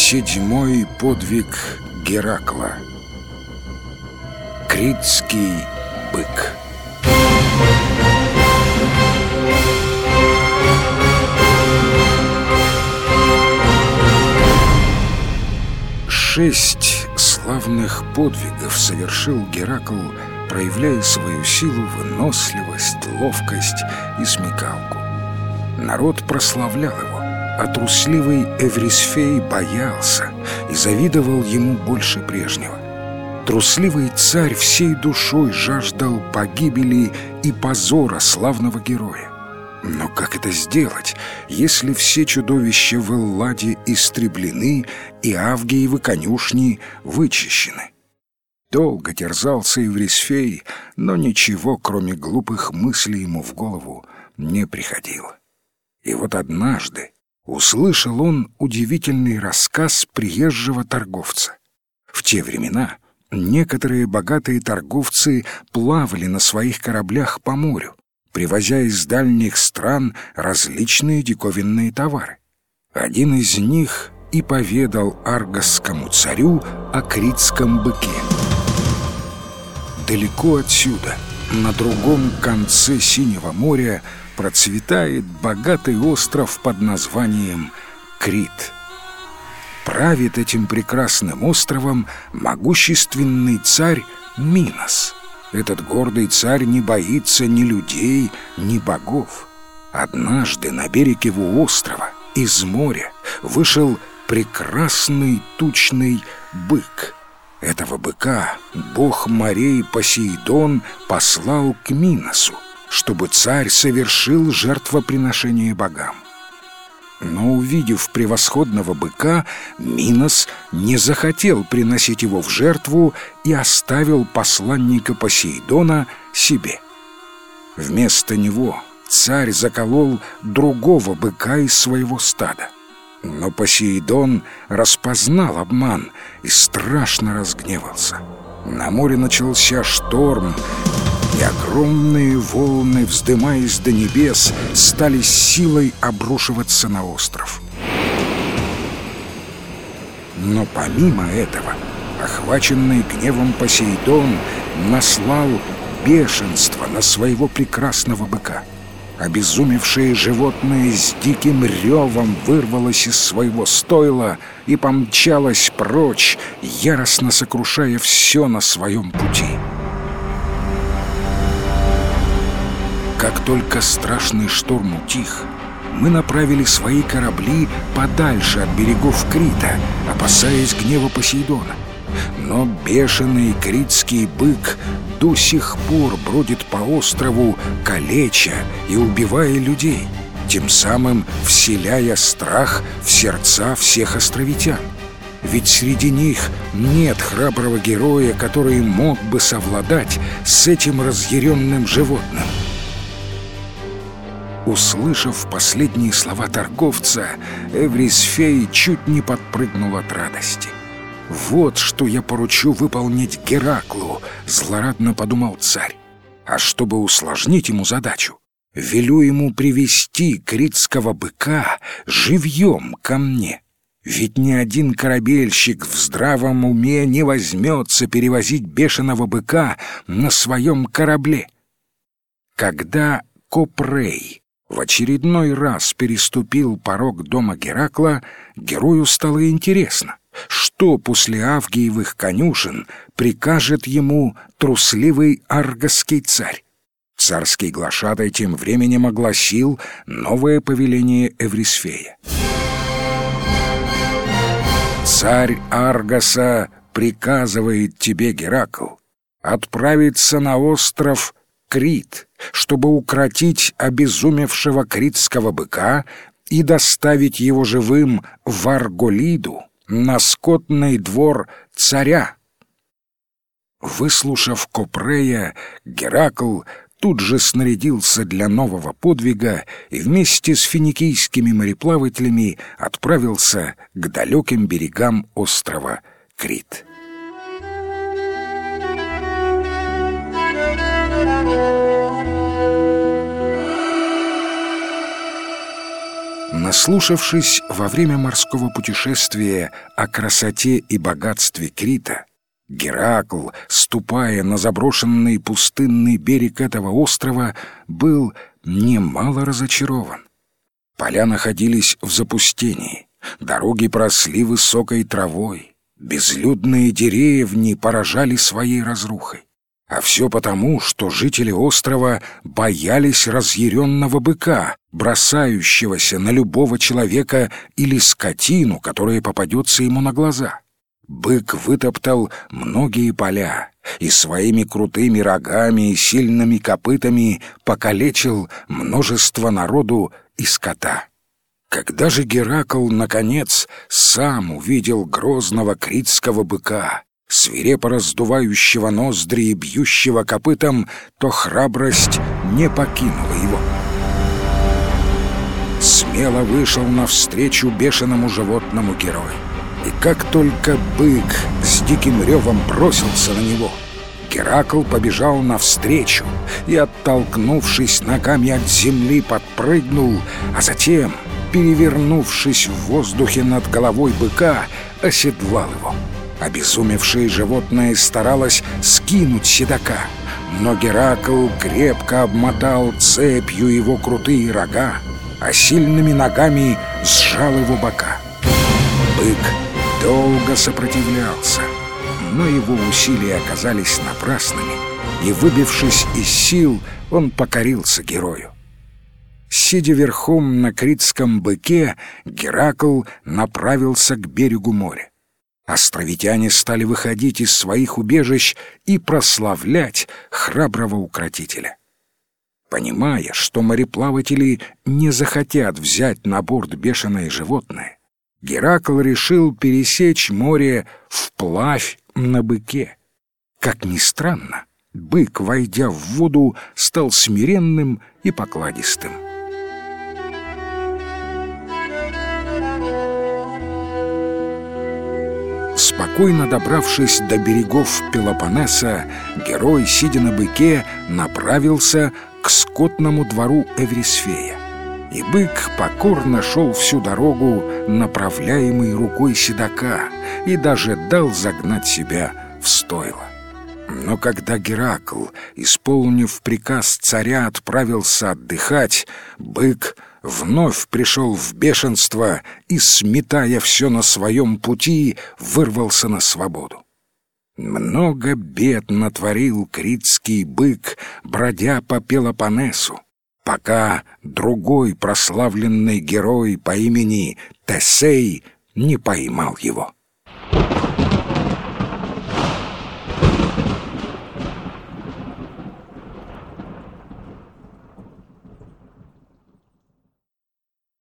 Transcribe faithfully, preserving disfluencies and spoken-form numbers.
Седьмой подвиг Геракла. Критский бык. Шесть славных подвигов совершил Геракл, проявляя свою силу, выносливость, ловкость и смекалку. Народ прославлял его, а трусливый Эврисфей боялся и завидовал ему больше прежнего. Трусливый царь всей душой жаждал погибели и позора славного героя. Но как это сделать, если все чудовища в Элладе истреблены и Авгиевы конюшни вычищены? Долго терзался Эврисфей, но ничего, кроме глупых мыслей, ему в голову не приходило. И вот однажды услышал он удивительный рассказ приезжего торговца. В те времена некоторые богатые торговцы плавали на своих кораблях по морю, привозя из дальних стран различные диковинные товары. Один из них и поведал аргосскому царю о критском быке. Далеко отсюда, на другом конце Синего моря, процветает богатый остров под названием Крит. Правит этим прекрасным островом могущественный царь Минос. Этот гордый царь не боится ни людей, ни богов. Однажды на берег его острова из моря вышел прекрасный тучный бык. Этого быка бог морей Посейдон послал к Миносу, чтобы царь совершил жертвоприношение богам. Но, увидев превосходного быка, Минос не захотел приносить его в жертву и оставил посланника Посейдона себе. Вместо него царь заколол другого быка из своего стада. Но Посейдон распознал обман и страшно разгневался. На море начался шторм, и огромные волны, вздымаясь до небес, стали силой обрушиваться на остров. Но помимо этого, охваченный гневом Посейдон наслал бешенство на своего прекрасного быка. Обезумевшее животное с диким ревом вырвалось из своего стойла и помчалось прочь, яростно сокрушая все на своем пути. Как только страшный шторм утих, мы направили свои корабли подальше от берегов Крита, опасаясь гнева Посейдона. Но бешеный критский бык до сих пор бродит по острову, калеча и убивая людей, тем самым вселяя страх в сердца всех островитян. Ведь среди них нет храброго героя, который мог бы совладать с этим разъяренным животным. Услышав последние слова торговца, Эврисфей чуть не подпрыгнул от радости. «Вот что я поручу выполнить Гераклу», — злорадно подумал царь. «А чтобы усложнить ему задачу, велю ему привести критского быка живьем ко мне. Ведь ни один корабельщик в здравом уме не возьмется перевозить бешеного быка на своем корабле». Когда Копрей в очередной раз переступил порог дома Геракла, герою стало интересно, что после Авгиевых конюшен прикажет ему трусливый аргосский царь. Царский глашатай тем временем огласил новое повеление Эврисфея. «Царь Аргоса приказывает тебе, Геракл, отправиться на остров Крит, чтобы укротить обезумевшего критского быка и доставить его живым в Арголиду, на скотный двор царя». Выслушав Копрея, Геракл тут же снарядился для нового подвига и вместе с финикийскими мореплавателями отправился к далеким берегам острова Крит. Наслушавшись во время морского путешествия о красоте и богатстве Крита, Геракл, ступая на заброшенный пустынный берег этого острова, был немало разочарован. Поля находились в запустении, дороги поросли высокой травой, безлюдные деревни поражали своей разрухой. А все потому, что жители острова боялись разъяренного быка, бросающегося на любого человека или скотину, которая попадется ему на глаза. Бык вытоптал многие поля и своими крутыми рогами и сильными копытами покалечил множество народу и скота. Когда же Геракл, наконец, сам увидел грозного критского быка, свирепо раздувающего ноздри и бьющего копытом, то храбрость не покинула его. Смело вышел навстречу бешеному животному герой. И как только бык с диким ревом бросился на него, Геракл побежал навстречу и, оттолкнувшись ногами от земли, подпрыгнул, а затем, перевернувшись в воздухе над головой быка, оседлал его. Обезумевшее животное старалось скинуть седока, но Геракл крепко обмотал цепью его крутые рога, а сильными ногами сжал его бока. Бык долго сопротивлялся, но его усилия оказались напрасными, и, выбившись из сил, он покорился герою. Сидя верхом на критском быке, Геракл направился к берегу моря. Островитяне стали выходить из своих убежищ и прославлять храброго укротителя. Понимая, что мореплаватели не захотят взять на борт бешеное животное, Геракл решил пересечь море вплавь на быке. Как ни странно, бык, войдя в воду, стал смиренным и покладистым. Спокойно добравшись до берегов Пелопоннеса, герой, сидя на быке, направился к скотному двору Эврисфея. И бык покорно шел всю дорогу, направляемый рукой седока, и даже дал загнать себя в стойло. Но когда Геракл, исполнив приказ царя, отправился отдыхать, бык вновь пришел в бешенство и, сметая все на своем пути, вырвался на свободу. Много бед натворил критский бык, бродя по Пелопоннесу, пока другой прославленный герой по имени Тесей не поймал его.